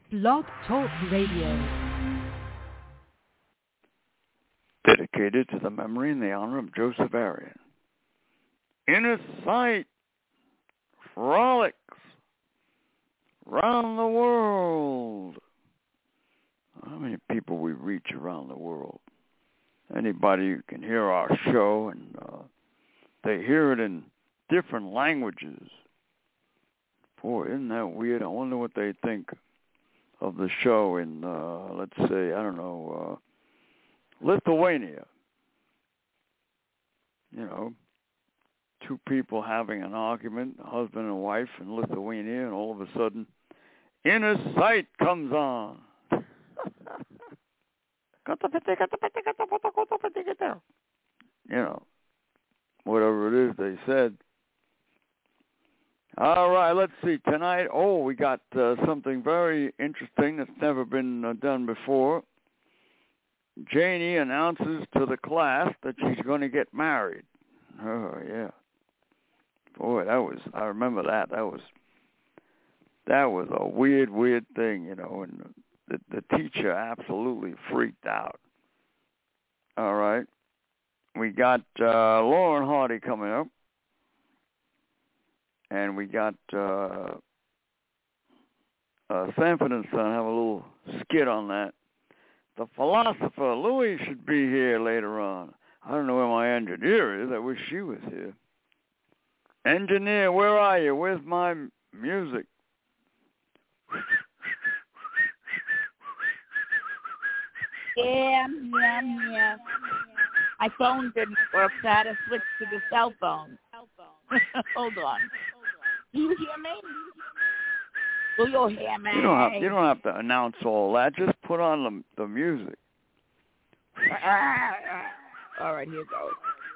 Blog Talk Radio. Dedicated to the memory and the honor of Joseph Arian. Inner Sight frolics around the world. How many people we reach around the world? Anybody who can hear our show and they hear it in different languages. Boy, isn't that weird? I wonder what they think of the show in, let's say, I don't know, Lithuania. You know, two people having an argument, a husband and wife in Lithuania, and all of a sudden, Inner Sight comes on. You know, whatever it is they said. All right, let's see. Tonight, we got something very interesting that's never been done before. Janie announces to the class that she's going to get married. Oh, yeah. Boy, I remember that. That was a weird thing, you know, and the teacher absolutely freaked out. All right. We got Lauren Hardy coming up. And we got Sanford and Son have a little skit on that. The philosopher, Louie, should be here later on. I don't know where my engineer is. I wish she was here. Engineer, where are you? Where's my music? Yeah. My phone didn't work, so I had to switch to the cell phone. Hold on. Do you hear me? Do you hear me? You don't have to announce all that. Just put on the music. All right, here goes.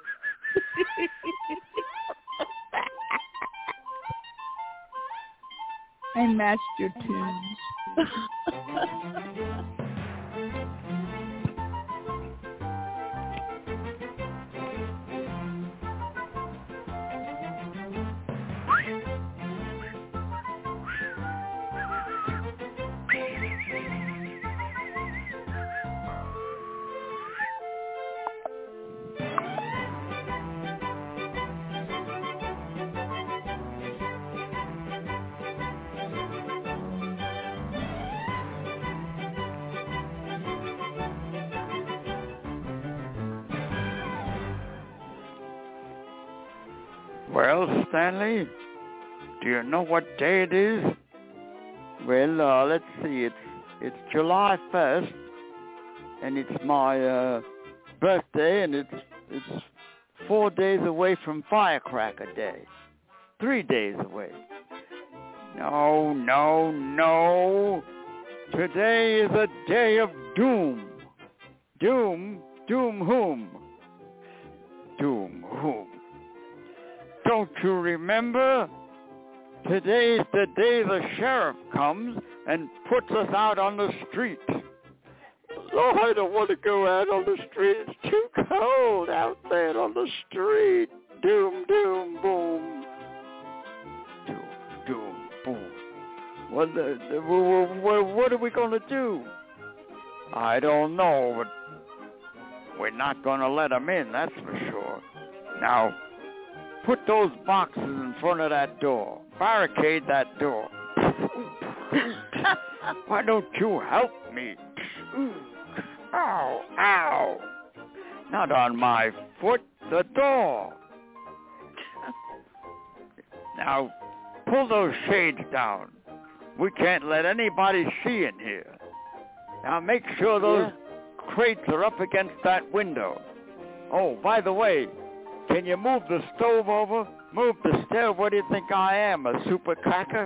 I matched your tunes. Well, Stanley, do you know what day it is? Well, let's see. It's July 1st, and it's my birthday, and it's 4 days away from Firecracker Day. 3 days away. No. Today is a day of doom. Doom whom? Doom whom? Don't you remember? Today's the day the sheriff comes and puts us out on the street. Oh, I don't want to go out on the street. It's too cold out there on the street. Doom, boom. Doom, boom. What are we going to do? I don't know, but we're not going to let them in, that's for sure. Now, put those boxes in front of that door. Barricade that door. Why don't you help me? Ow. Not on my foot, the door. Now, pull those shades down. We can't let anybody see in here. Now, make sure those crates are up against that window. Oh, by the way, can you move the stove over? Move the stove. What do you think I am, a super cracker?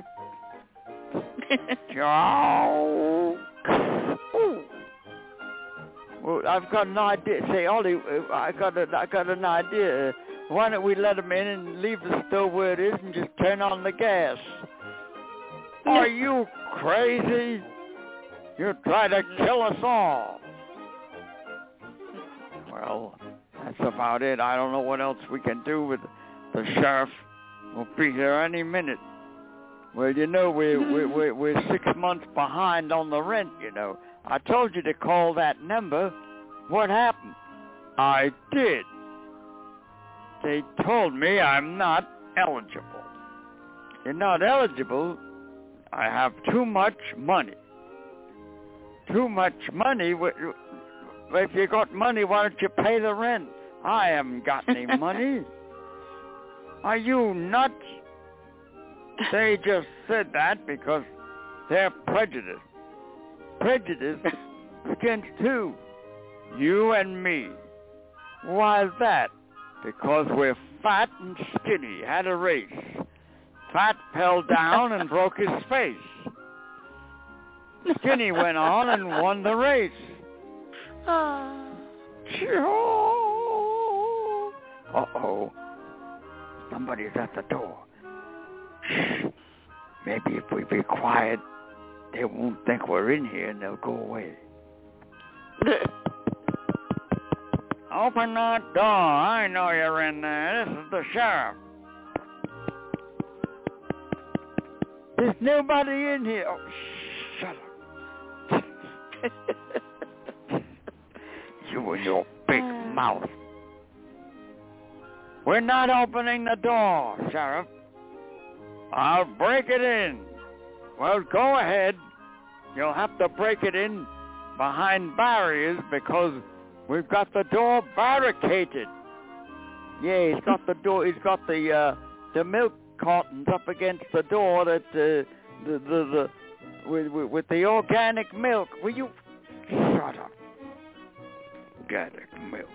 Well, I've got an idea. Say, Ollie, I got an idea. Why don't we let them in and leave the stove where it is and just turn on the gas? Are you crazy? You're trying to kill us all. Well, that's about it. I don't know what else we can do with the sheriff. Will be here any minute. Well, you know, we're 6 months behind on the rent, you know. I told you to call that number. What happened? I did. They told me I'm not eligible. You're not eligible? I have too much money. Too much money? If you got money, why don't you pay the rent? I haven't got any money. Are you nuts? They just said that because they're prejudiced. Prejudiced against who? You and me. Why is that? Because we're fat and skinny. Had a race. Fat fell down and broke his face. Skinny went on and won the race. Uh-oh. Somebody's at the door. Shh. Maybe if we be quiet, they won't think we're in here and they'll go away. Open that door. I know you're in there. This is the sheriff. There's nobody in here. Oh, shut up. You and your big mouth. We're not opening the door, Sheriff. I'll break it in. Well, go ahead. You'll have to break it in behind barriers because we've got the door barricaded. Yeah, he's got the door. He's got the milk cartons up against the door that with the organic milk. Will you shut up? Organic milk.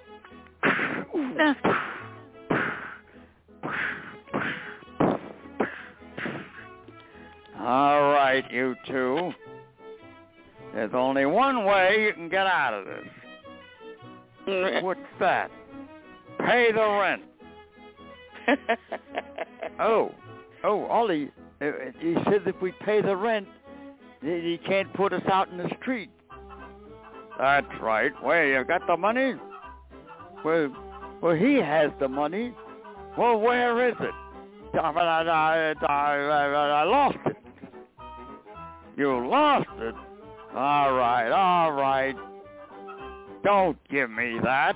All right, you two. There's only one way you can get out of this. What's that? Pay the rent. Oh, Ollie, he says if we pay the rent, he can't put us out in the street. That's right. Well, you got the money? Well, he has the money. Well, where is it? I lost it. You lost it? All right. Don't give me that.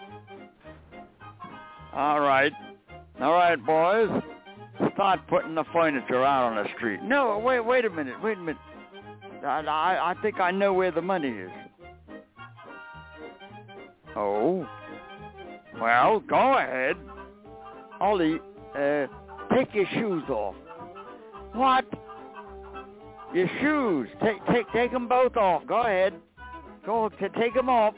All right, boys. Start putting the furniture out on the street. No, wait a minute. I think I know where the money is. Oh? Well, go ahead. Ollie, take your shoes off. What? Your shoes. Take them both off. Go ahead. Go to take them off.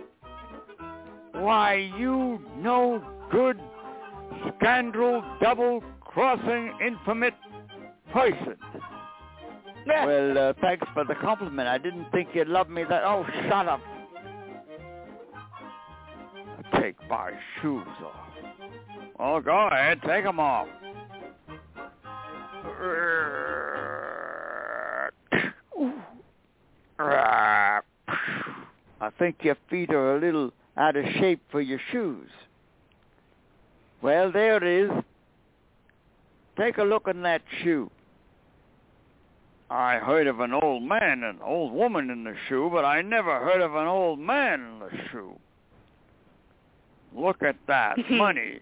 Why, you no good, scandal, double-crossing, infamous person. Well, thanks for the compliment. I didn't think you'd love me that... Oh, shut up. Take my shoes off. Oh, go ahead. Take them off. I think your feet are a little out of shape for your shoes. Well, there it is. Take a look in that shoe. I heard of an old man and old woman in the shoe, but I never heard of an old man in the shoe. Look at that. Money.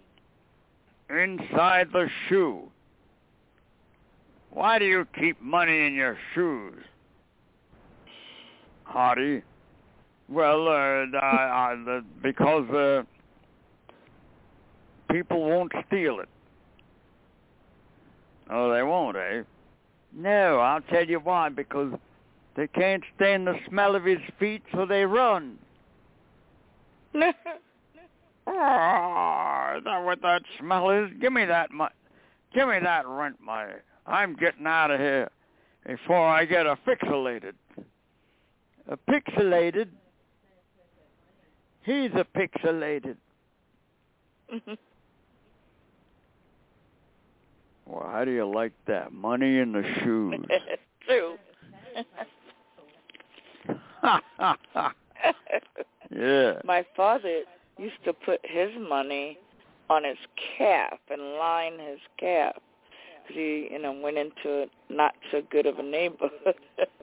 Inside the shoe. Why do you keep money in your shoes? Hardy? Well, because people won't steal it. Oh, they won't, eh? No, I'll tell you why. Because they can't stand the smell of his feet, so they run. Oh, is that what that smell is? Give me that rent money. I'm getting out of here before I get pixelated. Pixelated? He's pixelated. Well, how do you like that? Money in the shoes. True. Yeah. My father used to put his money on his calf and line his calf because crazy, and I went into not so good of a neighborhood.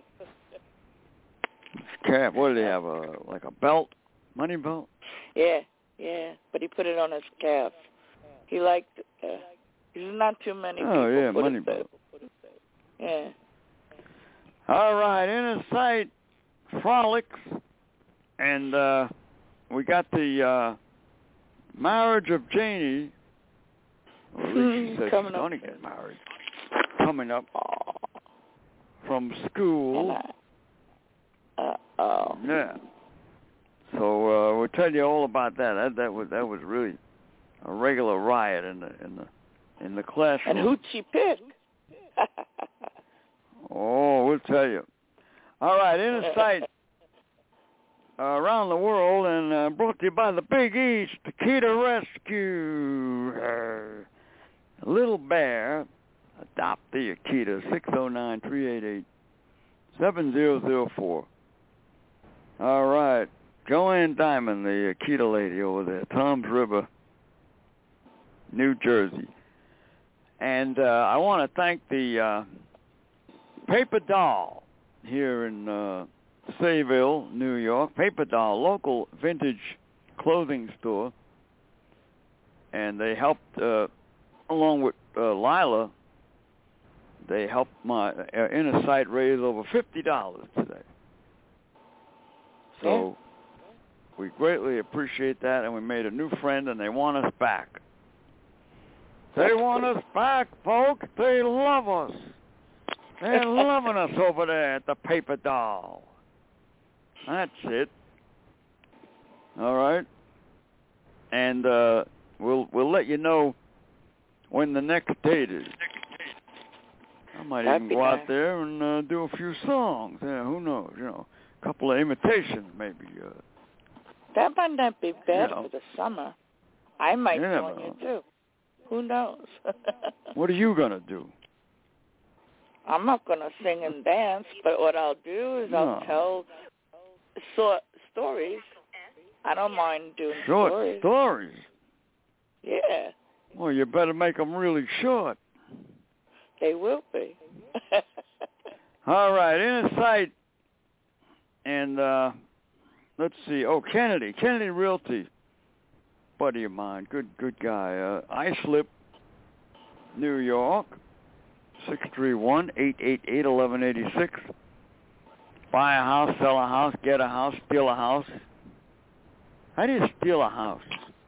Cap, what did he have? Like a belt? Money belt? Yeah. But he put it on his calf. He liked. There's not too many people. Oh yeah, money belt. Yeah. All right, Inner Sight Frolics, and we got the marriage of Janie. Or at least she said she's going to get married. Coming up from school. Yeah. So we'll tell you all about that. That was really a regular riot in the classroom. And who'd she pick? Oh, we'll tell you. All right, Inner Sight around the world, and brought to you by the Big East Akita Rescue. Little Bear, adopt the Akita, 609-388-7004. All right, Joanne Diamond, the Akita lady over there, Toms River, New Jersey. And I want to thank the Paper Doll here in Sayville, New York. Paper Doll, local vintage clothing store. And they helped, along with Lila, they helped my Inner Sight raise over $50 today. So we greatly appreciate that, and we made a new friend, and they want us back. They want us back, folks. They love us. They're loving us over there at the Paper Doll. That's it. All right. And we'll let you know when the next date is. I might even go out there and do a few songs. Yeah, who knows? A couple of imitations maybe. That might not be bad for the summer. I might join you too. Who knows? What are you gonna do? I'm not gonna sing and dance, but what I'll do is I'll tell stories. I don't mind doing stories. Stories? Yeah. Well, you better make them really short. They will be. All right, Inner Sight. And let's see. Oh, Kennedy Realty. Buddy of mine, good guy. Islip, New York, 631-888-1186. Buy a house, sell a house, get a house, steal a house. How do you steal a house?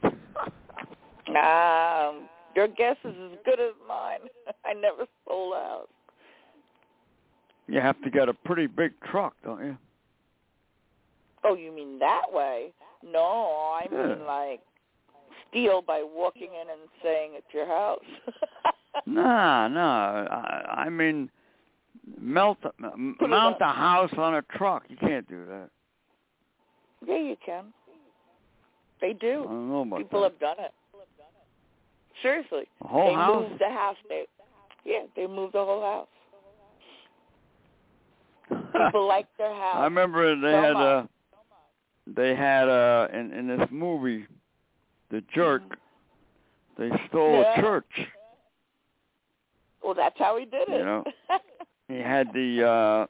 Your guess is as good as mine. I never sold a house. You have to get a pretty big truck, don't you? Oh, you mean that way? No, I mean like steal by walking in and saying it's your house. No. I mean mount a house on a truck. You can't do that. Yeah, you can. They do. I don't know about People that. have done it. Seriously. The whole house? They moved the house. They moved the whole house. People like their house. I remember they had in this movie, The Jerk, they stole a church. Well, that's how he did it. He had the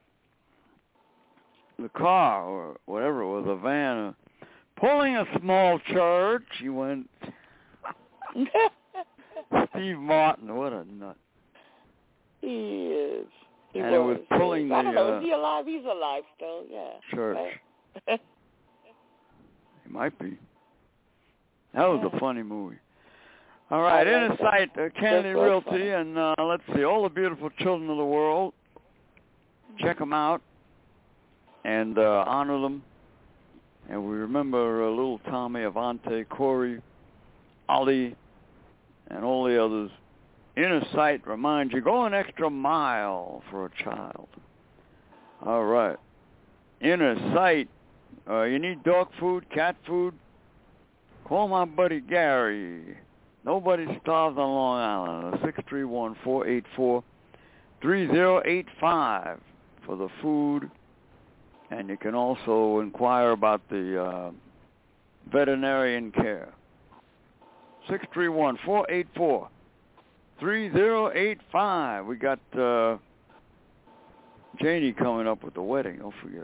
car or whatever it was, a van, pulling a small church. He went. Steve Martin, what a nut. He is. He was pulling the... I don't know, is he alive? He's alive still, yeah. Church. Right? He might be. That was a funny movie. All right, Inner Sight, Kennedy Realty, and let's see, all the beautiful children of the world. Check them out and honor them. And we remember little Tommy, Avante, Corey, Ollie, and all the others. Inner Sight reminds you, go an extra mile for a child. All right. Inner Sight, you need dog food, cat food? Call my buddy Gary. Nobody starves on Long Island. 631-484-3085 for the food. And you can also inquire about the veterinarian care. 631-484-3085. 3085. We got Janie coming up with the wedding. Don't forget.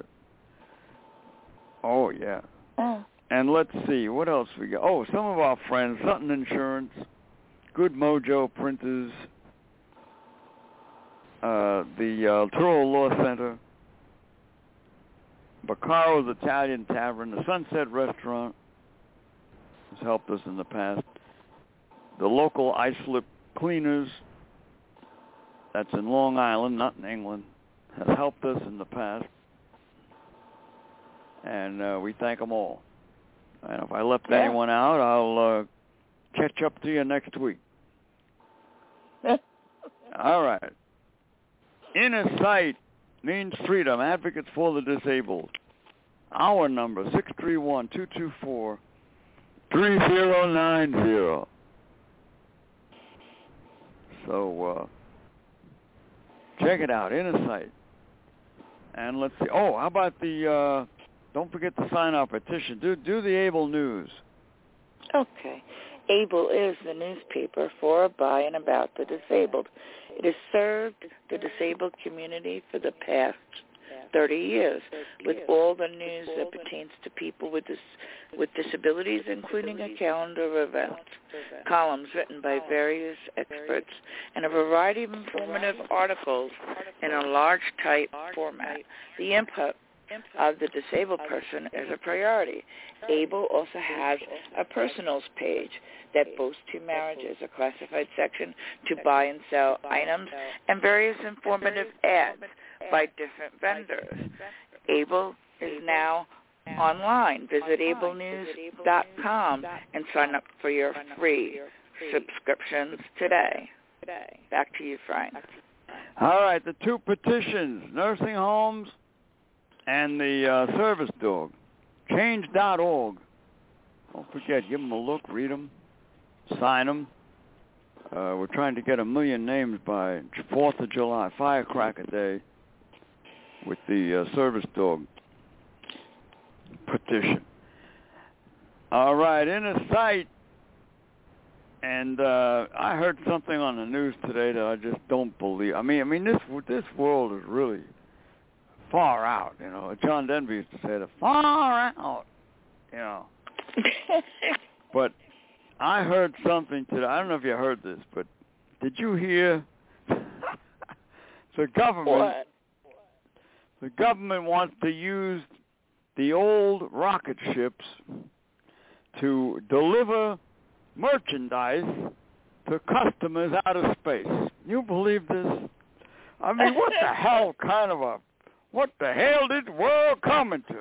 Oh, yeah. Oh. And let's see, what else we got? Oh, some of our friends, Sutton Insurance, Good Mojo Printers, the Turo Law Center, Baccaro's Italian Tavern, the Sunset Restaurant has helped us in the past, the local ice-slip cleaners, that's in Long Island, not in England, has helped us in the past, and we thank them all. And if I left anyone out, I'll catch up to you next week. All right. Inner Sight means freedom. Advocates for the disabled. Our number, 631-224-3090. So check it out, Inner Sight. And let's see. Oh, how about the... don't forget to sign our petition. Do the Able News. Okay. Able is the newspaper for, by, and about the disabled. It has served the disabled community for the past 30 years with all the news that pertains to people with disabilities, including a calendar of events, columns written by various experts, and a variety of informative articles in a large type format. The input of the disabled person is a priority. Able also has a personals page that boasts 2 marriages, a classified section to buy and sell items, and various informative ads by different vendors. Able is now online. Visit ablenews.com and sign up for your free subscriptions today. Back to you, Frank. All right, the 2 petitions, nursing homes and the service dog, change.org. Don't forget, give them a look, read them, sign them. We're trying to get 1 million names by 4th of July, Firecracker Day, with the service dog petition. All right, Inner Sight. And I heard something on the news today that I just don't believe. I mean, this world is really far out, you know. John Denby used to say that, far out, you know. But I heard something today. I don't know if you heard this, but did you hear the government wants to use the old rocket ships to deliver merchandise to customers out of space. You believe this? I mean, what the hell what the hell did the world come into?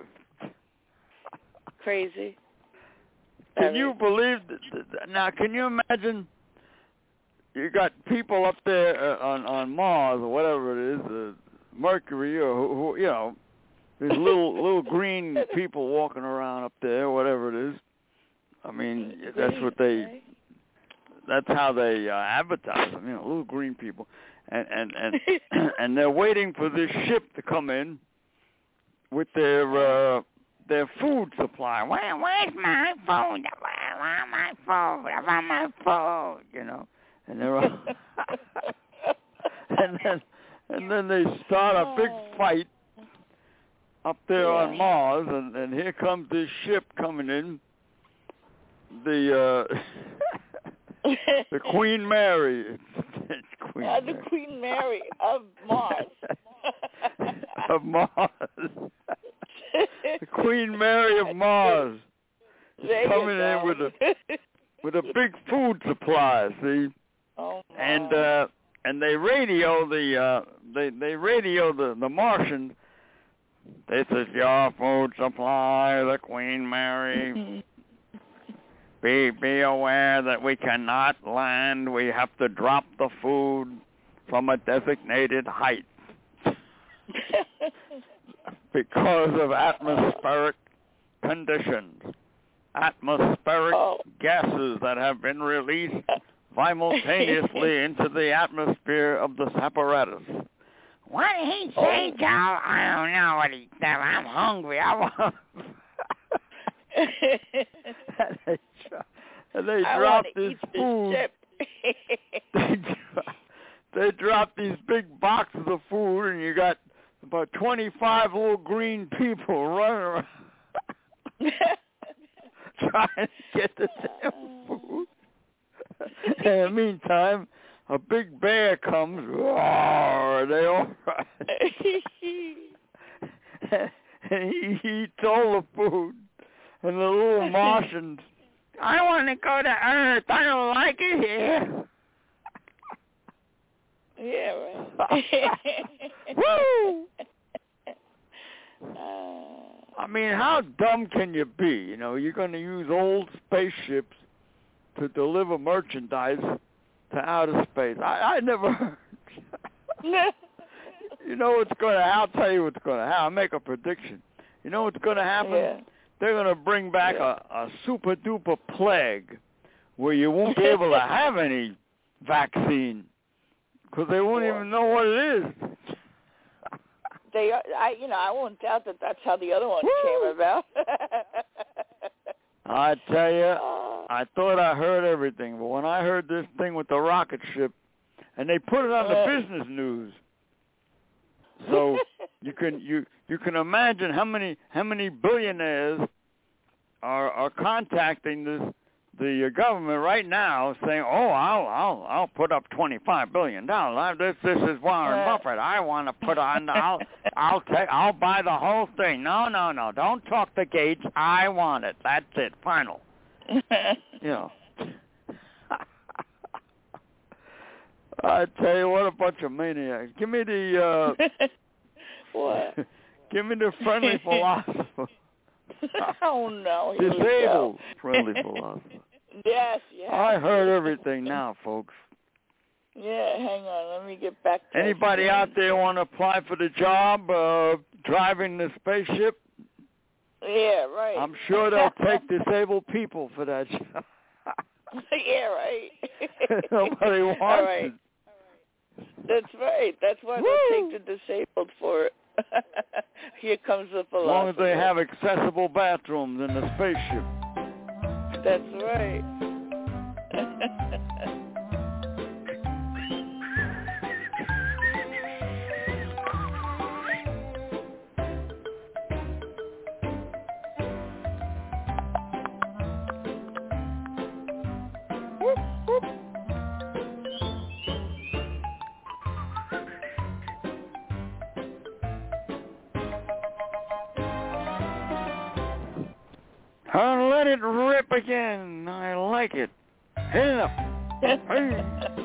Crazy. Can you believe that? Now, can you imagine? You got people up there on Mars or whatever it is, Mercury, or who, you know, these little green people walking around up there, whatever it is. I mean, that's how they advertise them, you know, little green people. And they're waiting for this ship to come in with their food supply. Where's my food? I want my food, you know. And they're all and then they start a big fight up there on Mars, and here comes this ship coming in. The Queen Mary. The Queen Mary of Mars. Of Mars. The Queen Mary of Mars is coming in with a big food supply. See, and they radio the Martians. This is your food supply, the Queen Mary. Be aware that we cannot land. We have to drop the food from a designated height because of atmospheric conditions. Atmospheric gases that have been released simultaneously into the atmosphere of this apparatus. What did he say, Joe? I don't know what he said. I'm hungry. I want... and they dropped this food. they drop these big boxes of food, and you got about 25 little green people running around trying to get the damn food. In the meantime, a big bear comes. Roar, they all run. And he eats all the food. And the little Martians, I want to go to Earth. I don't like it here. Yeah, right. Woo! I mean, how dumb can you be? You know, you're going to use old spaceships to deliver merchandise to outer space. I never heard. You know what's going to happen? I'll tell you what's going to happen. I'll make a prediction. You know what's going to happen? Yeah. They're going to bring back a super-duper plague where you won't be able to have any vaccine because they won't even know what it is. I won't doubt that that's how the other one came about. I tell you, I thought I heard everything, but when I heard this thing with the rocket ship, and they put it on the business news, so you can imagine how many billionaires are contacting the government right now, saying, "Oh, I'll put up $25 billion. This is Warren Buffett. I want to put on. I'll buy the whole thing. No, don't talk to Gates. I want it. That's it. Final." You know. I tell you what, a bunch of maniacs. Give me the what? Give me the friendly philosopher. Oh no! Disabled friendly philosopher. Yes. I heard everything now, folks. Yeah, hang on. Let me get back to anybody out there want to apply for the job driving the spaceship? Yeah, right. I'm sure they'll take disabled people for that job. Yeah, right. Nobody wants it. That's right. That's why they'll take the disabled for it. Here comes the philosopher. As long as they have accessible bathrooms in the spaceship. That's right. I'll let it rip again. I like it. Hit it up. Hey.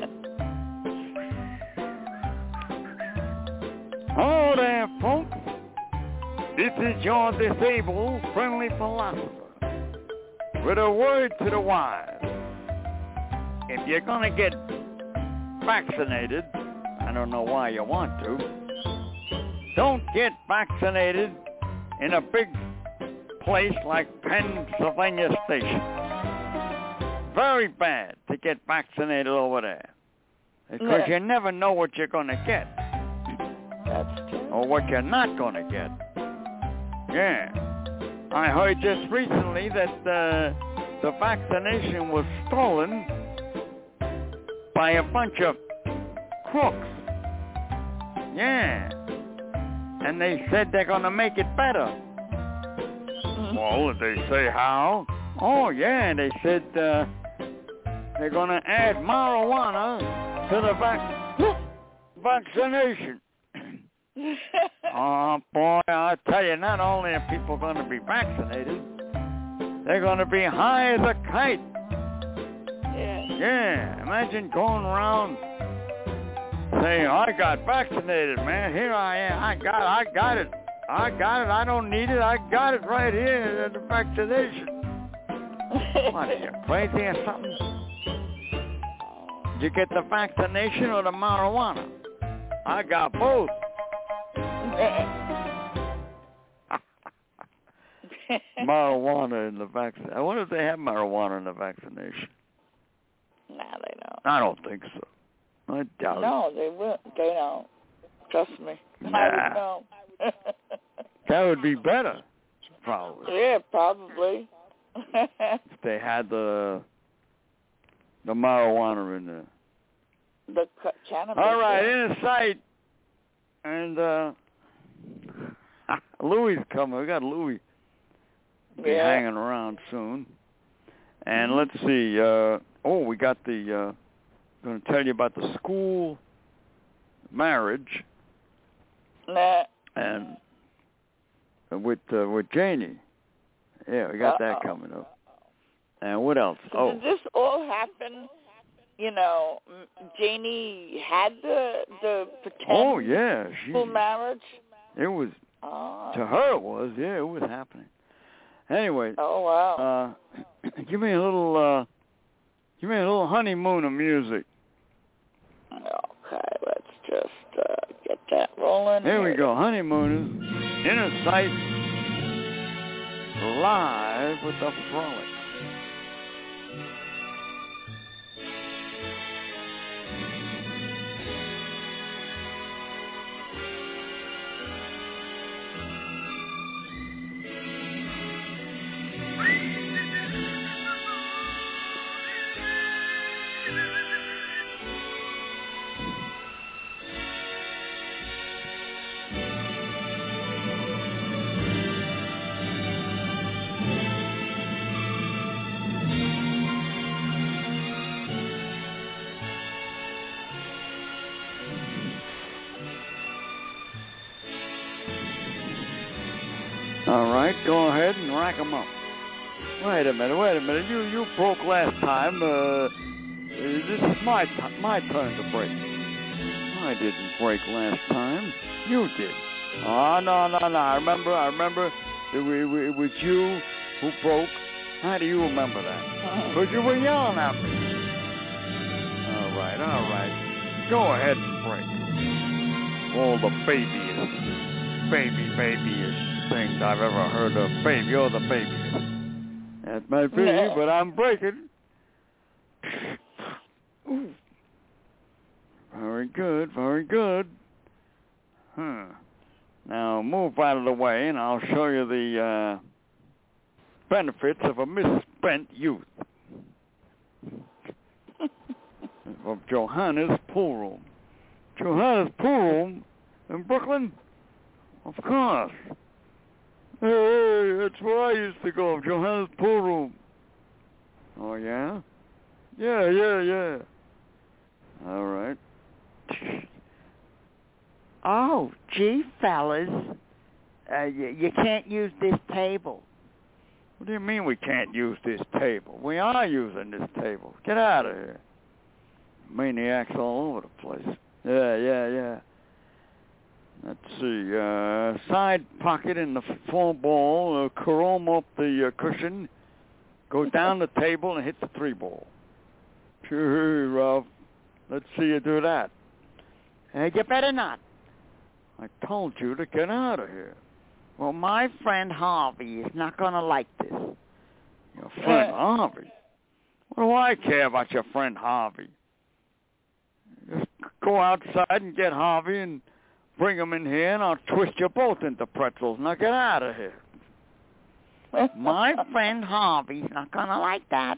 Hello there, folks. This is your disabled friendly philosopher with a word to the wise. If you're going to get vaccinated, I don't know why you want to, don't get vaccinated in a big place like Pennsylvania Station. Very bad to get vaccinated over there because you never know what you're going to get. That's true. Or what you're not going to get. Yeah. I heard just recently that the vaccination was stolen by a bunch of crooks. Yeah. And they said they're going to make it better. Well, did they say how? Oh, yeah, they said they're going to add marijuana to the vaccination. Oh, boy, I tell you, not only are people going to be vaccinated, they're going to be high as a kite. Yeah, imagine going around saying, I got vaccinated, man. Here I am. I got it. I don't need it. I got it right here at the vaccination. What, are you crazy or something? Did you get the vaccination or the marijuana? I got both. Marijuana in the vaccine. I wonder if they have marijuana in the vaccination. Nah, they don't. I don't think so. I doubt it. No, they won't. They don't. Trust me. Nah. I would know. That would be better, probably. Yeah, probably. If they had the the marijuana in there. The cannabis. All right, in sight. And Louis coming. We got Louis be hanging around soon. And let's see. We got the. Going to tell you about the school marriage. And with Janie. Yeah, we got that coming up. And what else? So did this all happen? You know, Janie had the pretend school marriage? It was, to her it was, it was happening. Anyway. Oh, wow. Give me a little honeymoon of music. Okay, let's just get that rolling. Here we go. Honeymooners, Inner Sight, live with the Frolics. All right, go ahead and rack them up. Wait a minute. You broke last time. This is my turn to break. I didn't break last time. You did. Oh, no. I remember. It was you who broke. How do you remember that? Because you were yelling at me. All right. Go ahead and break. All the babyest things I've ever heard of. Baby, you're the baby. That might be, but I'm breaking. Ooh. Very good. Now move out of the way, and I'll show you the benefits of a misspent youth. Of Johanna's Pool Room. Johanna's Pool Room in Brooklyn? Of course. Hey, that's where I used to go, Johanna's Pool Room. Oh, yeah? Yeah. All right. Oh, gee, fellas. You can't use this table. What do you mean we can't use this table? We are using this table. Get out of here. Maniacs all over the place. Yeah. Let's see, side pocket in the foam ball, chrome up the cushion, go down the table and hit the 3-ball. Sure, Ralph. Let's see you do that. You better not. I told you to get out of here. Well, my friend Harvey is not going to like this. Your friend Harvey? What do I care about your friend Harvey? Just go outside and get Harvey and bring him in here, and I'll twist you both into pretzels. Now get out of here. My friend Harvey's not going to like that.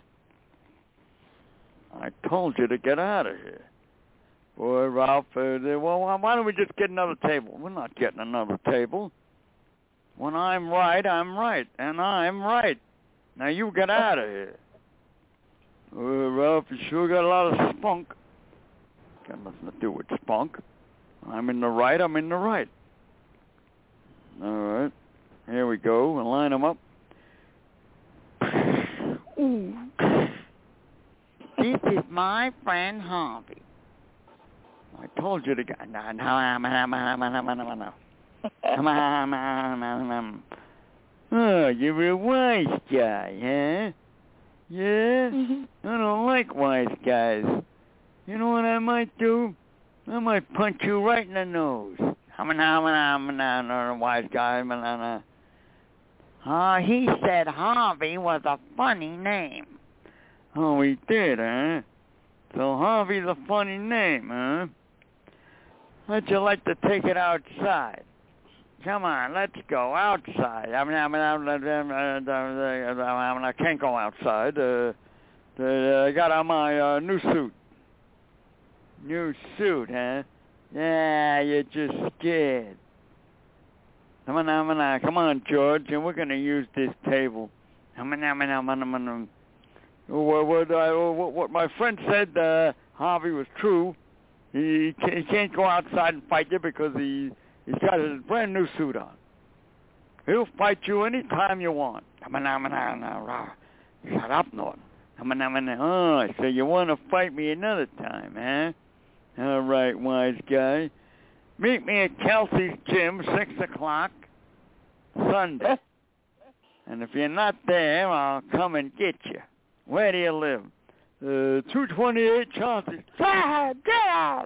I told you to get out of here. Boy, Ralph, why don't we just get another table? We're not getting another table. When I'm right, I'm right, and I'm right. Now you get out of here. Ralph, you sure got a lot of spunk. Got nothing to do with spunk. I'm in the right. All right. Here we go. We'll line them up. Ooh. This is my friend Harvey. I told you to get... No. Oh, you're a wise guy, huh? Yeah? I don't like wise guys. You know what I might do? I might punch you right in the nose. Wise guy. He said Harvey was a funny name. Oh, he did, huh? So Harvey's a funny name, huh? How'd you like to take it outside? Come on, let's go outside. I can't go outside. I got on my new suit. New suit, huh? Yeah, you're just scared. Come on, George, and we're gonna use this table. What my friend said, Harvey, was true. He can't go outside and fight you because he's got his brand new suit on. He'll fight you any time you want. Shut up, Norton. Oh, so you want to fight me another time, huh? All right, wise guy. Meet me at Kelsey's gym, 6 o'clock, Sunday. And if you're not there, I'll come and get you. Where do you live? 228 Chauncey. Get out!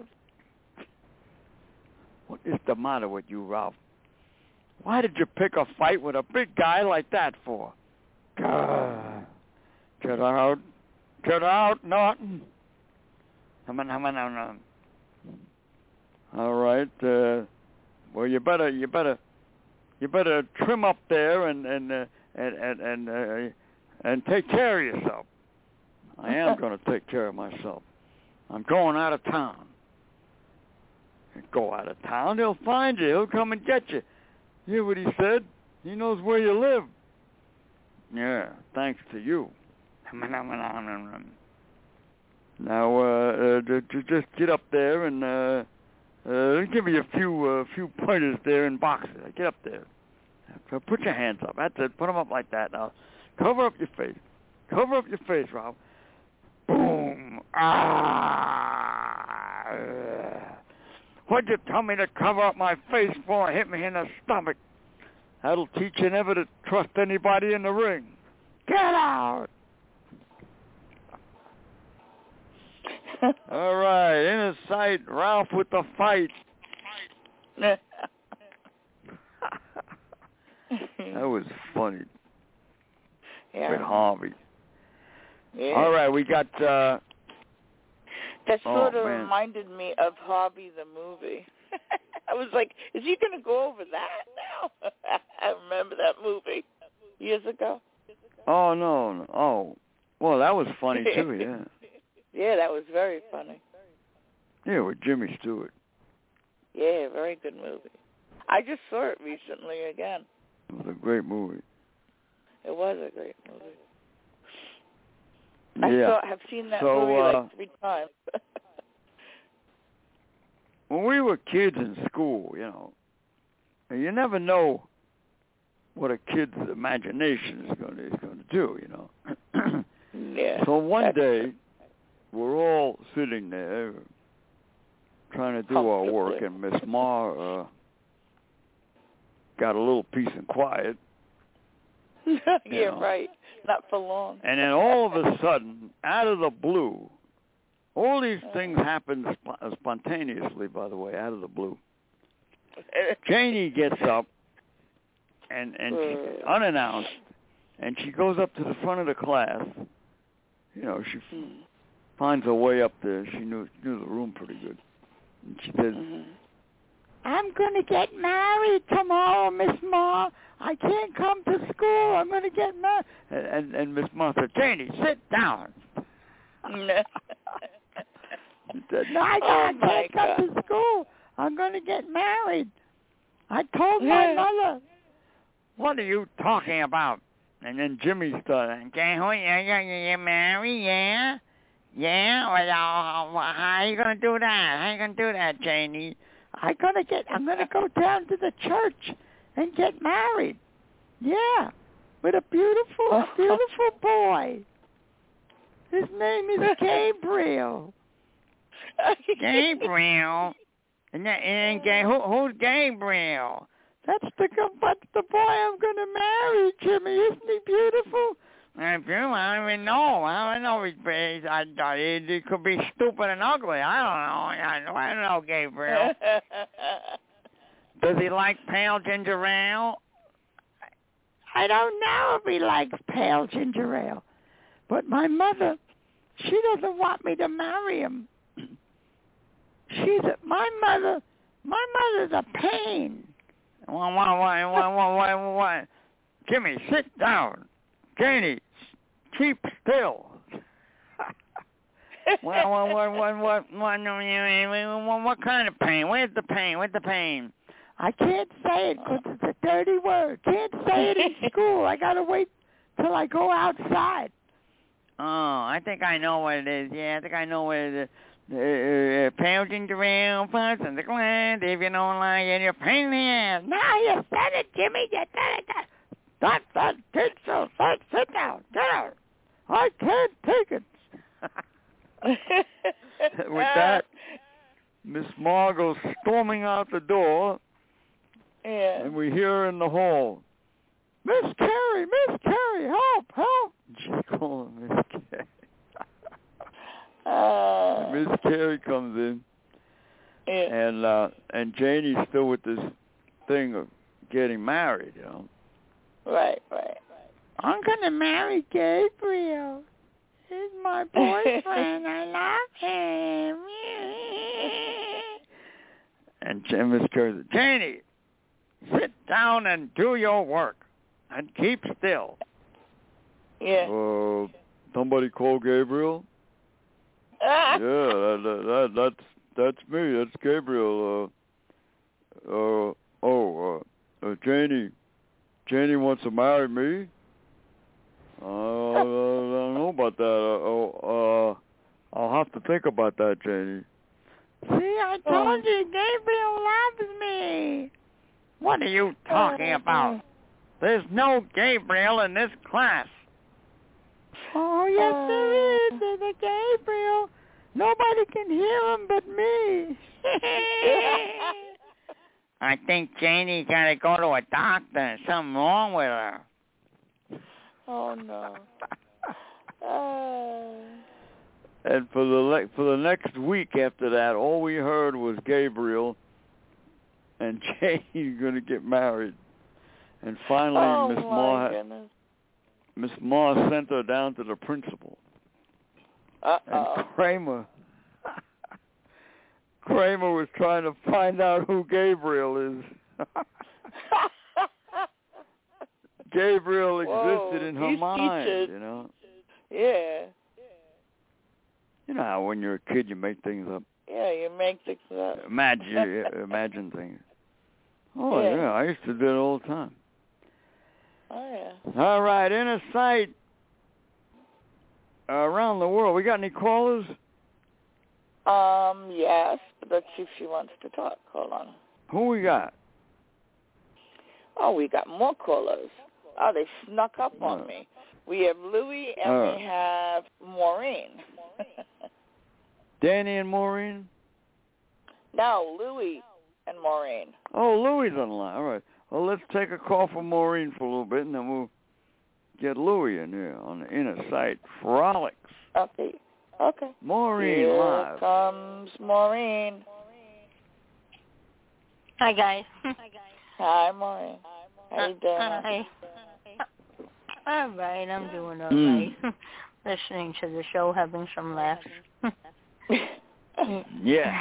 What is the matter with you, Ralph? Why did you pick a fight with a big guy like that for? God. Get out. Get out, Norton. Come on. All right. Well, you better trim up there and take care of yourself. I am going to take care of myself. I'm going out of town. Go out of town, he'll find you. He'll come and get you. You hear what he said? He knows where you live. Yeah, thanks to you. Now, just get up there and give me a few pointers there in boxes. Get up there. Put your hands up. That's it. Put them up like that. Now, cover up your face. Cover up your face, Rob. Boom. What'd you tell me to cover up my face for? Hit me in the stomach. That'll teach you never to trust anybody in the ring. Get out! All right, in sight, Ralph with the fight. That was funny. Yeah. With Harvey. Yeah. All right, we got... That sort of reminded me of Harvey the movie. I was like, is he going to go over that now? I remember that movie years ago. Oh, no. Oh, well, that was funny, too, yeah. Yeah, that was very funny. Yeah, with Jimmy Stewart. Yeah, very good movie. I just saw it recently again. It was a great movie. It was a great movie. Yeah. I have seen that movie like 3 times. When we were kids in school, you never know what a kid's imagination is going to do, Yeah. So one day, we're all sitting there trying to do our work, and Miss Ma got a little peace and quiet. Yeah, right. Not for long. And then all of a sudden, out of the blue, all these things happen spontaneously, by the way, out of the blue. Janie gets up, and she, unannounced, and she goes up to the front of the class. She finds her way up there. She knew the room pretty good. And she says, I'm going to get married tomorrow, Miss Ma. I can't come to school. I'm going to get married. And Miss Ma said, Janie, sit down. She said, no, I can't come to school. I'm going to get married. I told my mother. What are you talking about? And then Jimmy started, okay, you're going to get married, yeah? Yeah? Well, how are you going to do that? How are you going to do that, Janie? I'm going to go down to the church and get married. Yeah, with a beautiful boy. His name is Gabriel. Gabriel? And who's Gabriel? That's the boy I'm going to marry, Jimmy. Isn't he beautiful? I don't even know. I don't know. He could be stupid and ugly. I don't know, Gabriel. Does he like pale ginger ale? I don't know if he likes pale ginger ale. But my mother, she doesn't want me to marry him. My mother's a pain. Jimmy, sit down. Janie, keep still. What kind of pain? Where's the pain? Where's the pain? I can't say it because it's a dirty word. Can't say it in school. I got to wait till I go outside. Oh, I think I know what it is. Yeah, I think I know what it is. Pounding the rail, parts and the gland. If you don't like it, you're pain in the ass. Now you said it, Jimmy. You said it. That's that kid, so sit down. Get out. I can't take it. With that, Miss Margot storming out the door, and we hear her in the hall, Miss Carey, help. She's calling Miss Carey. Miss Carey comes in, and Janie's still with this thing of getting married, you know. Right. I'm gonna marry Gabriel. He's my boyfriend. I love him. And Miss Carey said, Janie, sit down and do your work, and keep still. Yeah. Somebody call Gabriel? Yeah, that's me. That's Gabriel. Janie wants to marry me. I don't know about that. I'll have to think about that, Janie. See, I told you, Gabriel loves me. What are you talking about? There's no Gabriel in this class. Oh, yes, there is. There's a Gabriel. Nobody can hear him but me. I think Janie got to go to a doctor. There's something wrong with her. Oh, no. And for the next week after that, all we heard was Gabriel and Janie's going to get married. And finally, Miss Ma sent her down to the principal. And Kramer was trying to find out who Gabriel is. Gabriel existed in her mind, teachers. you know. Yeah. You know how when you're a kid you make things up. Yeah, you make things up. Imagine things. Oh, yeah, I used to do it all the time. Oh, yeah. All right, Inner Sight around the world. We got any callers? Yes, but let's see if she wants to talk. Hold on. Who we got? Oh, we got more callers. Oh, they snuck up on me. We have Louie and we have Maureen. Danny and Maureen? No, Louie and Maureen. Oh, Louie's on the line. All right. Well, let's take a call from Maureen for a little bit, and then we'll get Louie in here on the Inner Sight Frolics. Okay. Maureen here live. Comes Maureen. Hi, guys. Hi, Maureen. How you doing? Hi. All right, I'm doing all right. Listening to the show, having some laughs. Yeah.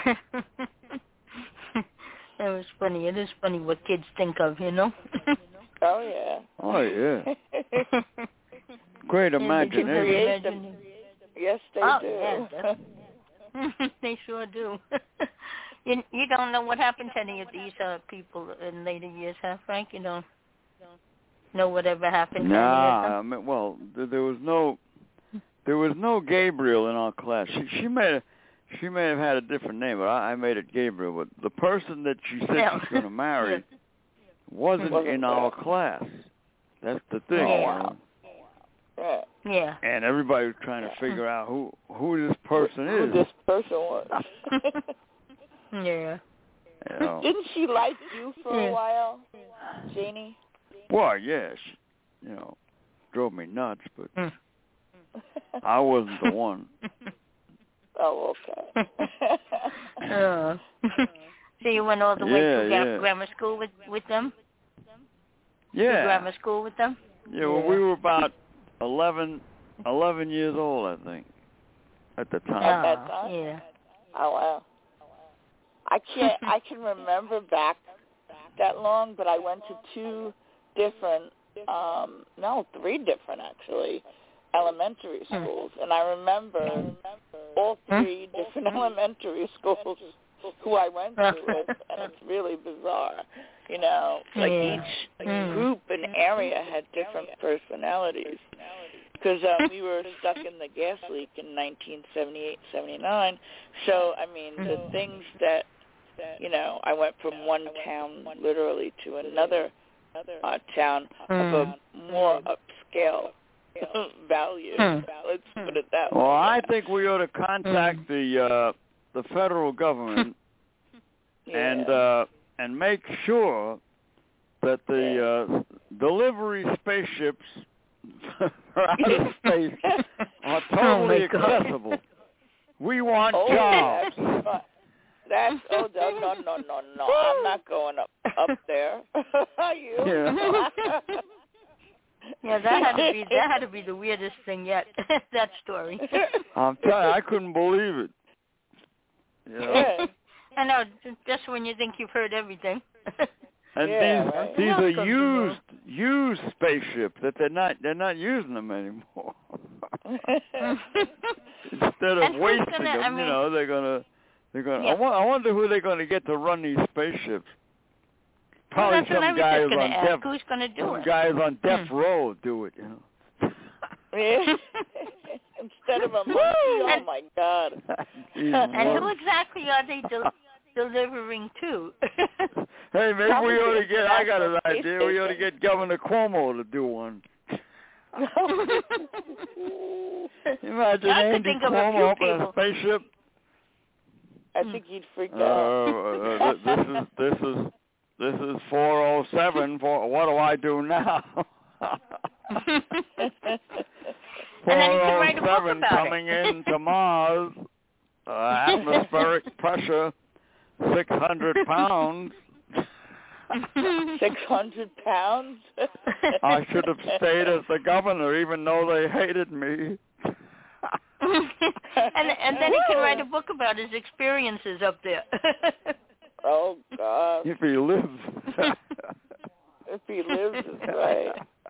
That was funny. It is funny what kids think of, you know? Oh, yeah. Oh, yeah. Great imagination. Yes, they do. Yeah, they sure do. You don't know what happened to any of these people in later years, huh, Frank? You don't know whatever happened to any of them? Well, there was no Gabriel in our class. She may have had a different name, but I made it Gabriel. But the person that she said she's going to marry wasn't in our class. That's the thing. Oh, wow. Yeah. And everybody was trying to figure out who this person is. Who this person was. Yeah. You know. Didn't she like you for a while, Janie? Well, yeah, she, drove me nuts, but I wasn't the one. Oh, okay. So you went all the way to grammar school with them? Yeah. To grammar school with them? Yeah, well, we were about 11 years old, I think, at the time. At that time? Yeah. Oh, wow. I can remember back that long, but I went to 3 different actually, elementary schools, and I remember all three different elementary schools who I went to with, and it's really bizarre. You know, like each group and area had different personalities. Because we were stuck in the gas leak in 1978-79. So, I mean, the things that, you know, I went from one town literally to another town of a more upscale value. Let's put it that way. Well, I think we ought to contact the federal government and make sure that the delivery spaceships for outer space are totally accessible. We want jobs. That's no. I'm not going up there. You? Yeah, that had to be the weirdest thing yet. That story. I'm telling you, I couldn't believe it. You know? Yeah. I know, just when you think you've heard everything. And these are used spaceships that they're not using them anymore. Instead of wasting them, you know, they're gonna. Yeah. I wonder who they're gonna get to run these spaceships. Probably some guys on death. Who's gonna do it? Guys on death row do it, you know. Instead of a monkey, oh my God. And who exactly are they delivering to? Hey, maybe we ought to get, I got an idea, we ought to get Governor Cuomo to do one. Imagine Andy Cuomo up in a spaceship. I think he'd freak out. This is 407. What do I do now? 407 coming into Mars. Atmospheric pressure, 600 pounds. 600 pounds? I should have stayed as the governor, even though they hated me. and then he can write a book about his experiences up there. Oh, God. If he lives. If he lives, it's right.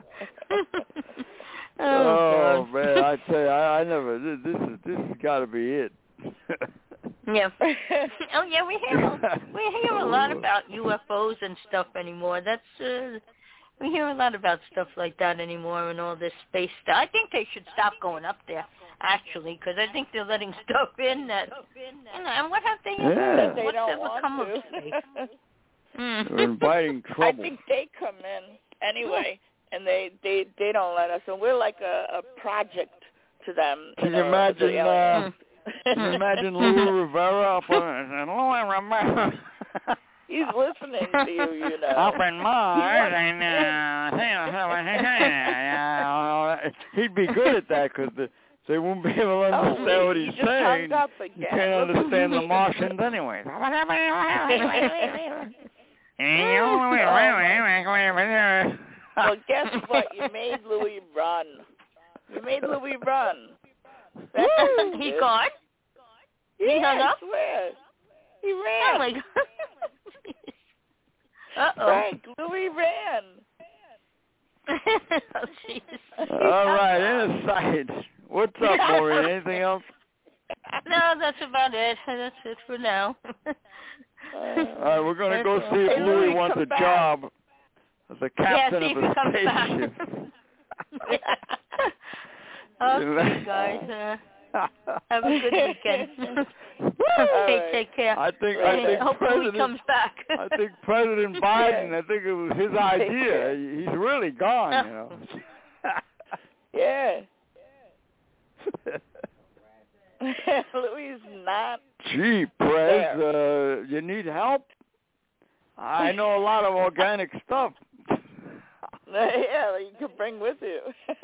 Oh man, I tell you, I never. This has got to be it. Yeah. Oh yeah, we hear a lot about UFOs and stuff anymore. We hear a lot about stuff like that anymore and all this space stuff. I think they should stop going up there, actually, because I think they're letting stuff in that. And what have they? Yeah. What's ever come of space? They're inviting trouble. I think they come in anyway, and they don't let us. And we're like a project to them. Can you imagine? Can you imagine Louis Rivera up on Louis Rivera? He's listening to you, you know. Up in Mars, and he'd be good at that because they won't be able to understand what he's saying. You can't understand the Martians anyway. Well, guess what? You made Louis run. He gone? Yeah, hung up? I swear. He ran. Oh, my God. Uh-oh. Frank, Louis ran. Oh, jeez. All right, Insight. What's up, Maureen? Anything else? No, that's about it. That's it for now. All right, we're going to go see if Louis wants a job as the captain of a spaceship. Okay, guys. Have a good weekend. Take care. I think hopefully he comes back. I think President Biden, I think it was his idea. He's really gone, you know. Yeah. Louis not. Gee, Prez, you need help? I know a lot of organic stuff. Yeah, you could bring with you.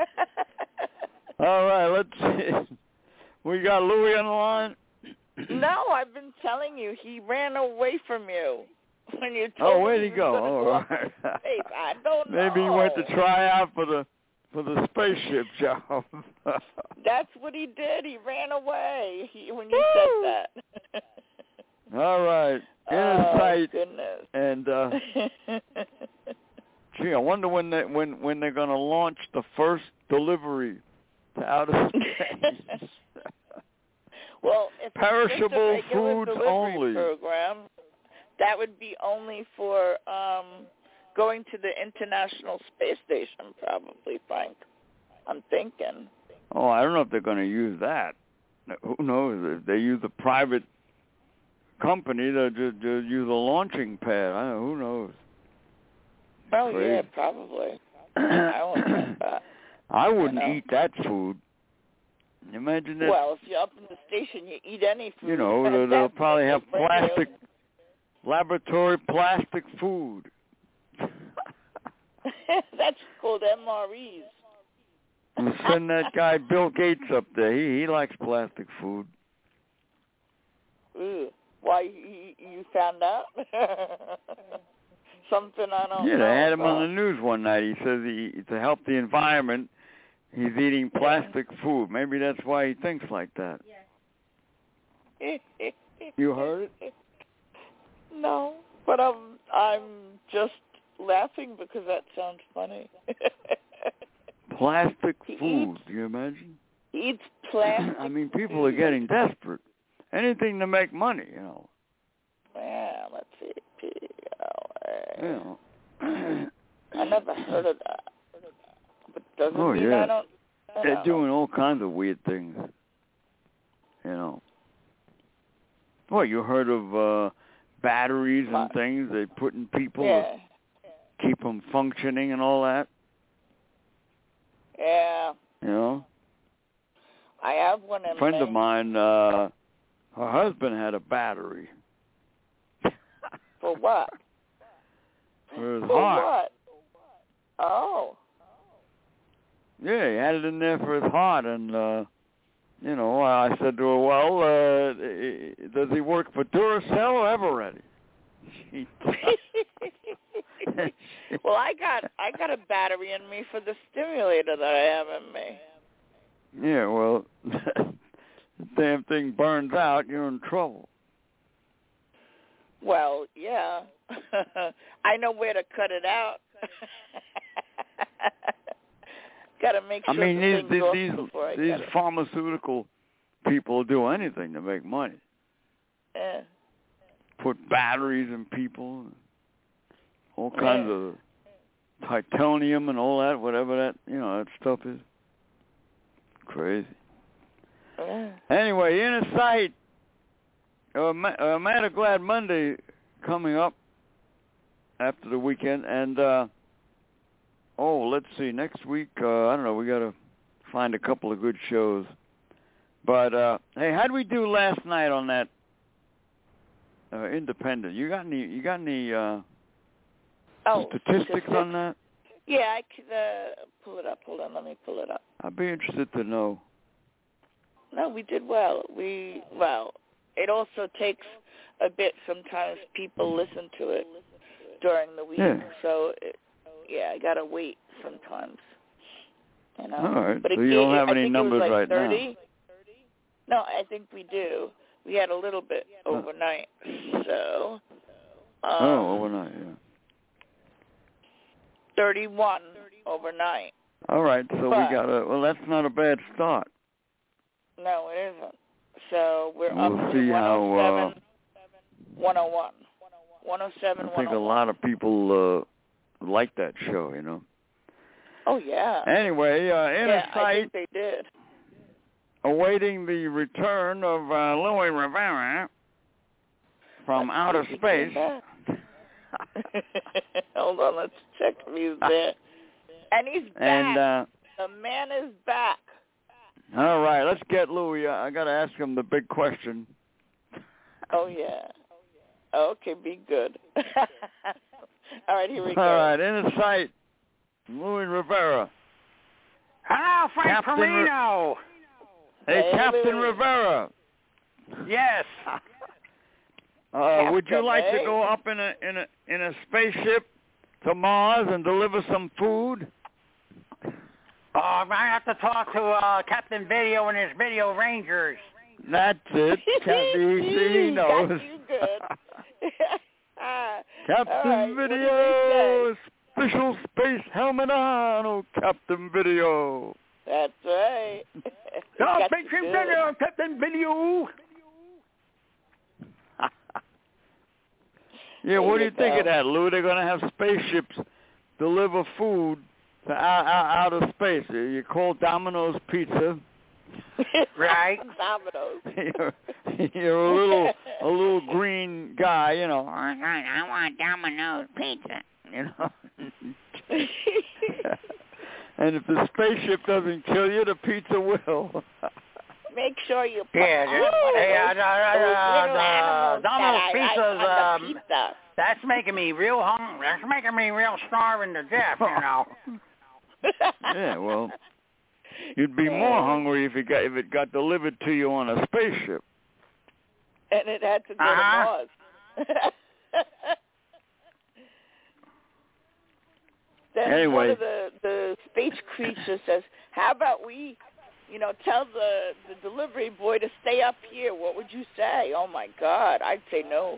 All right, let's see. We got Louis on the line? No, I've been telling you, he ran away from you when you told where'd he go? All right. I don't know. Maybe he went to try out for the spaceship job. That's what he did. He ran away when you said that. All right. Insight. Oh, goodness. And gee, I wonder when they're going to launch the first delivery to outer space. Well, if perishable it's just a regular foods delivery only. program, that would be only for going to the International Space Station, probably, Frank. I'm thinking. Oh, I don't know if they're going to use that. Who knows? If they use a private company, they'll just use a launching pad. Who knows? Oh, Crazy. yeah, probably. I won't think that. I wouldn't eat that food. Imagine that. Well, if you're up in the station, you eat any food. You know, they'll probably have laboratory plastic food. That's called MREs. We'll send that guy Bill Gates up there. He likes plastic food. Ooh. Why, you found out? Something I don't know. Yeah, they had him on the news one night. He says to help the environment, he's eating plastic food. Maybe that's why he thinks like that. You heard it? No, but I'm just laughing because that sounds funny. Plastic food, do you imagine? He eats plastic. I mean, people are getting desperate. Anything to make money, you know. Yeah, let's see. You know. I never heard of that. But doesn't mean yeah. I don't. They're doing all kinds of weird things. You know. Well, you heard of batteries and things they put in people to keep them functioning and all that? Yeah. You know? I have one in A friend of mine, her husband had a battery. For what? For his For heart. what? Oh. Yeah, he had it in there for his heart, and, you know, I said to her, well, does he work for Duracell or Eveready? Well, I got a battery in me for the stimulator that I have in me. Yeah, well, the damn thing burns out, you're in trouble. Well, yeah. I know where to cut it out. Got to make sure. I mean, these these pharmaceutical people do anything to make money. Yeah. Put batteries in people, all kinds of titanium and all that, whatever that, you know, that stuff is. Crazy. Yeah. Anyway, Inner Sight, Mad or Glad Monday coming up after the weekend, and let's see, next week, I don't know, we got to find a couple of good shows. But hey, how'd we do last night on that Independent? You got any statistics on that? Yeah, I could pull it up. Hold on, let me pull it up. I'd be interested to know. No, we did well. It also takes a bit. Sometimes people listen to it during the week, so I gotta wait sometimes. You know. All right. But So you don't have any numbers right 30. Now? No, I think we do. We had a little bit overnight, so. Overnight, yeah. 31 overnight. All right, so we got that's not a bad start. No, it isn't. So we're we'll up see to 107, how, 101. 107, I think a lot of people like that show, you know. Oh, yeah. Anyway, Inner Sight, I think they did. Awaiting the return of Louis Rivera from outer space. Hold on, let's check if he's there. And he's back. And, the man is back. All right, let's get Louis. I got to ask him the big question. Oh, yeah. Okay, be good. All right, here we go. All right, Inner Sight, Louis Rivera. Hello, Frank Perino. Hey, Captain Rivera. Yes. Would you like to go up in a spaceship to Mars and deliver some food? I have to talk to Captain Video and his Video Rangers. That's it. He knows. Got you good. Captain Video, special space helmet on, Captain Video. That's right. Spaceship Video, Captain Video. Yeah, what do you think of that, Lou? They're going to have spaceships deliver food to out of space. You call Domino's Pizza. Right. Domino's. You're a little green guy, you know. I want Domino's Pizza. You know. And if the spaceship doesn't kill you, the pizza will. Make sure you put Domino's Pizza's, pizza. That's making me real hungry. That's making me real starving to death, you know. Yeah, well, you'd be more hungry if it got delivered to you on a spaceship. And it had to go to Mars. Then anyway, one of the space creatures says, "How about we, tell the delivery boy to stay up here? What would you say?" Oh my God, I'd say no.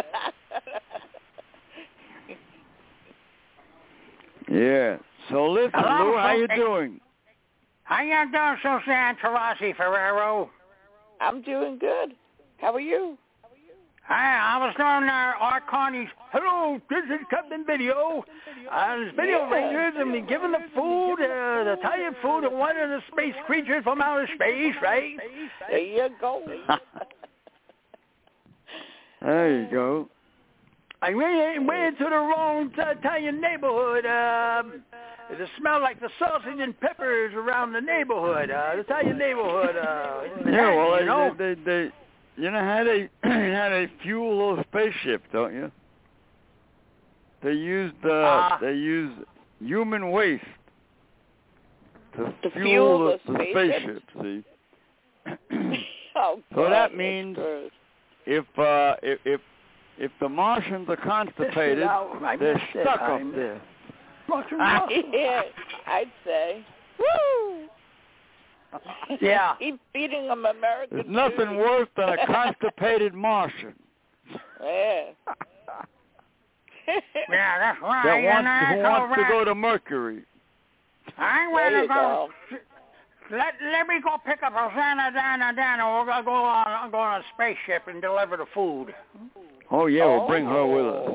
Yeah. So listen, hello, Lou, how you doing? How you doing, Suzanne Tarasi Ferrero? I'm doing good. How are you? I was doing Art Carney's, hello, this is Captain Video. This Video Rangers, and we giving the food, the Italian food to one of the space creatures from outer space, right? There you go. There you go. I went into the wrong Italian neighborhood. It smelled like the sausage and peppers around the neighborhood, the Italian neighborhood. Yeah, well, they you know how they fuel those spaceships, don't you? They used human waste to fuel the spaceship. See. Oh, so God, that means if the Martians are constipated, they're stuck up there. Yeah, I'd say. Woo! Yeah. Keep feeding them American There's nothing food. worse than a constipated Martian. Yeah. Yeah, that's right. Who wants to go to Mercury. I want to go. Let me go pick up Rosanna, Dana. We're going to go on a spaceship and deliver the food. Oh, yeah, we'll bring her with us.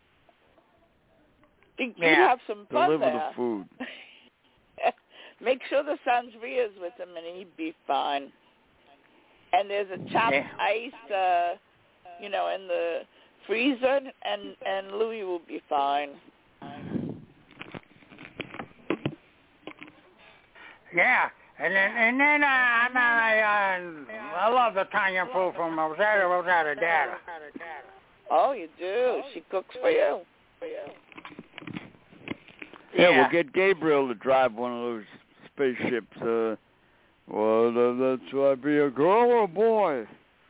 You'd have some fun Deliver there. the food. Make sure the Sangria's with him, and he'd be fine. And there's a chopped ice, in the freezer, and Louis will be fine. Yeah, and then I love the Italian food from Rosetta Data. Oh, you do? She cooks for you. Yeah, we'll get Gabriel to drive one of those spaceships. That's why be a girl or a boy.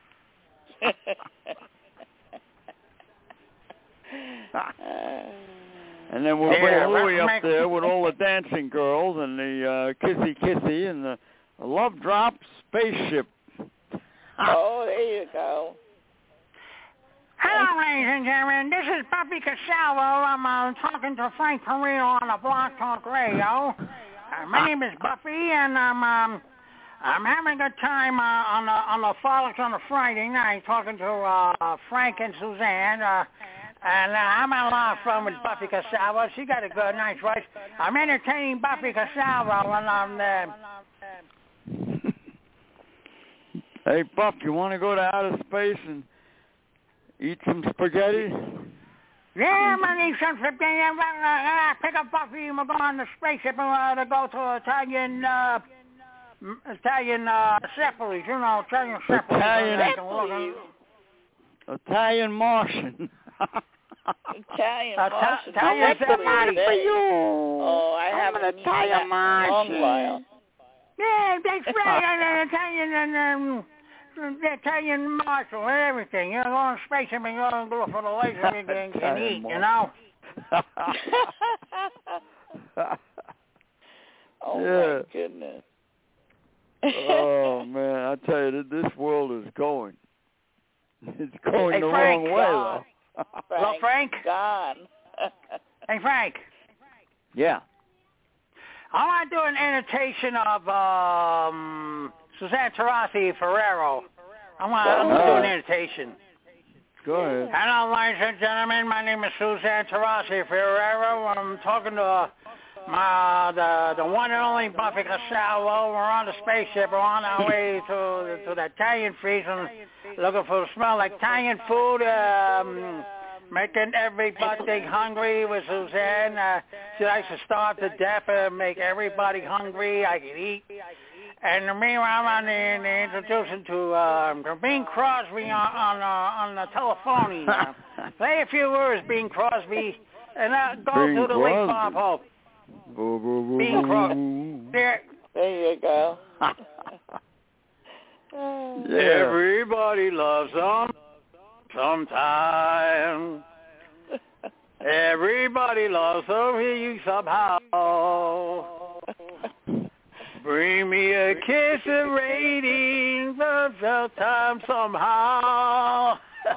And then we'll bring Louis up there with all the dancing girls and the kissy and the love drop spaceship. Oh, there you go. Hello, ladies and gentlemen. This is Buffy Casalvo. I'm talking to Frank Perino on the Blog Talk Radio. My name is Buffy, and I'm having a good time on the Frolics on a Friday night talking to Frank and Suzanne. And I'm having a lot of fun with Buffy Casalvo. She got a good, nice voice. I'm entertaining Buffy Casalvo when I'm there. Hey, Buff, you want to go to outer space and eat some spaghetti? Yeah, I'm going to eat some spaghetti. I'm going to pick up Buffy and we'll go on the spaceship and to go to Italian Sepulveda, Italian Sepulveda. Italian Martian. Italian Martian. Italian Sepulveda. for you. Oh, I haven't eaten that in a long while. Yeah, that's right. Italian Marshal and everything. Go on spaceship and go for the laser and eat, Oh, my goodness. Oh, man, I tell you, this world is going. It's going the Frank, wrong way, though. Hello, Frank? Gone. Hey, Frank. Yeah. I want to do an imitation of Suzanne Taurasi Ferrero. I'm going to do an imitation. Go ahead. Hello, ladies and gentlemen. My name is Suzanne Taurasi Ferrero. I'm talking to the one and only Buffy Casallo. We're on the spaceship. We're on our way to the Italian freezer, looking for smell like Italian food. Making everybody hungry with Suzanne. She likes to starve to death and make everybody hungry. I can eat. And meanwhile, I'm introducing to Bing Crosby on the telephone. Say a few words, Bing Crosby, and go Bing to the link Bob Hope. Bing Crosby. There you go. Yeah. Everybody loves them sometime. Everybody loves you somehow. Bring me a kiss and ratings of time somehow.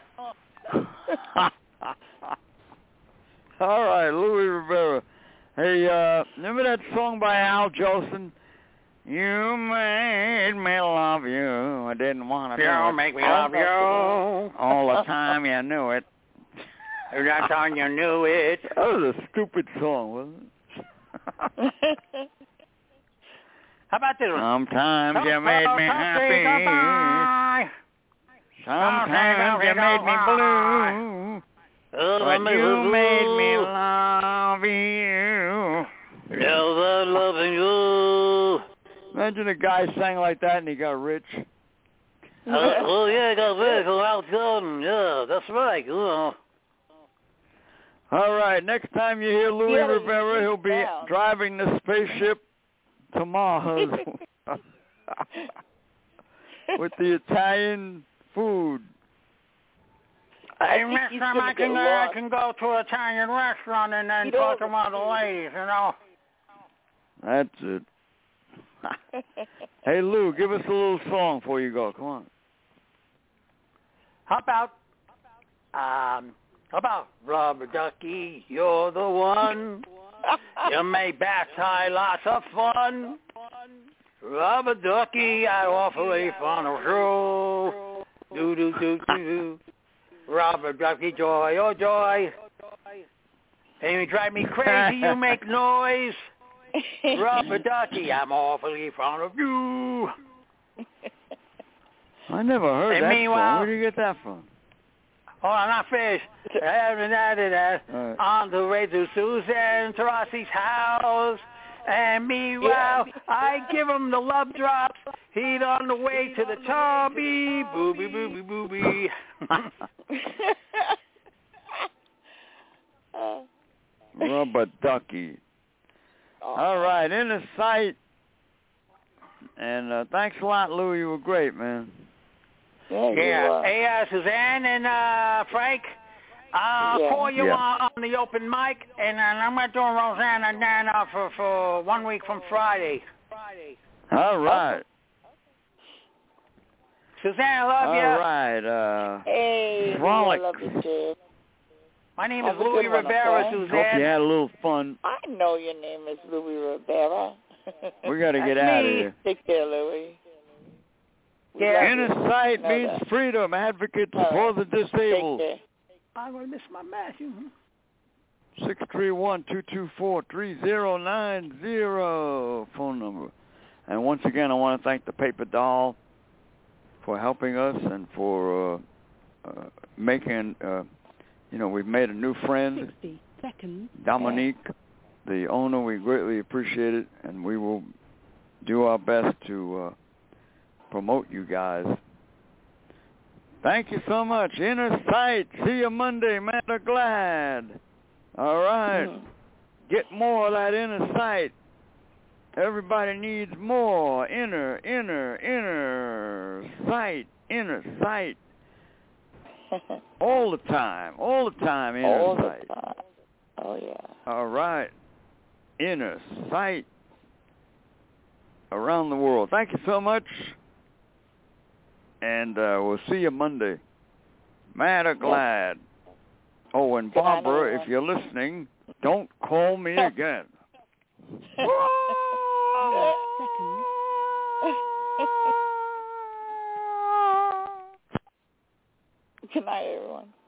All right, Louis Rivera. Hey, remember that song by Al Jolson? You made me love you. I didn't want to do it. You make me love you. All the time you knew it. That time you knew it. That was a stupid song, wasn't it? How about this one? Sometimes you made me happy. Sometimes you made me blue. But you made me love you. Never loving you. Imagine a guy sang like that and he got rich. Oh, yeah, I got rich. Al Jordan. Yeah, that's right. All right, next time you hear Louis Rivera, he'll be driving the spaceship to Mars with the Italian food. Hey, next time I can go to an Italian restaurant and then talk to one of the ladies, you know. That's it. Hey, Lou, give us a little song before you go. Come on. How about Rubber Ducky, you're the one. You make bass high lots of fun. Rubber Ducky, I awfully fond of you. Do do do do. Rubber Ducky, joy, oh joy. And you drive me crazy, you make noise. Rubber Ducky, I'm awfully fond of you. I never heard that song. Where did you get that from? Oh, I'm not finished. On the way to Suzanne Taurasi's house. And meanwhile, I give him the love drops. He's on the way to the Tommy. Booby, booby, booby. Rubber Ducky. All right, in the sight. And thanks a lot, Lou. You were great, man. Yeah. Hey, Suzanne and Frank, I'll call you on the open mic, and I'm going to do Roseanne and Dan for 1 week from Friday. All right. Suzanne, I love you. All right. Hey, Frolic. I love you too. My name is Louis Rivera, Suzanne. Hope you had a little fun. I know your name is Louis Rivera. We got to get out of here. Take care, Louis. Yeah. Inner sight means freedom. Advocates for the disabled. I'm going to miss my Matthew. 631-224-3090 phone number. And once again, I want to thank the Paper Doll for helping us and for making, we've made a new friend, 60 seconds. Dominique, the owner. We greatly appreciate it, and we will do our best to promote you guys. Thank you so much. Inner Sight. See you Monday, Matter Glad. All right. Get more of that inner sight. Everybody needs more inner sight. Inner sight. All the time. Inner sight. Time. Oh, yeah. All right. Inner sight. Around the world. Thank you so much. And we'll see you Monday. Mad or glad. Oh, and Barbara, if you're listening, don't call me again. night, everyone.